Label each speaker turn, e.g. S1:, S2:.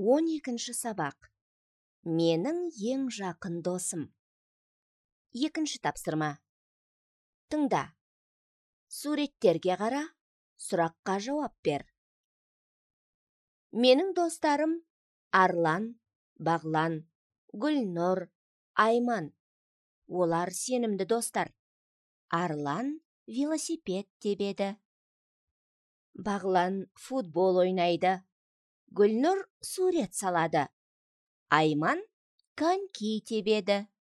S1: 12-ші сабақ. Менің ең жақын досым. 2-ші тапсырма. Тыңда. Суреттерге қара, сұраққа жауап бер. Менің достарым Арлан, Бағлан, Гүлнұр, Айман. Олар сенімді достар. Арлан велосипед тебеді. Бағлан футбол ойнайды. Гүлнұр сурет салады. Айман коньки тебеді.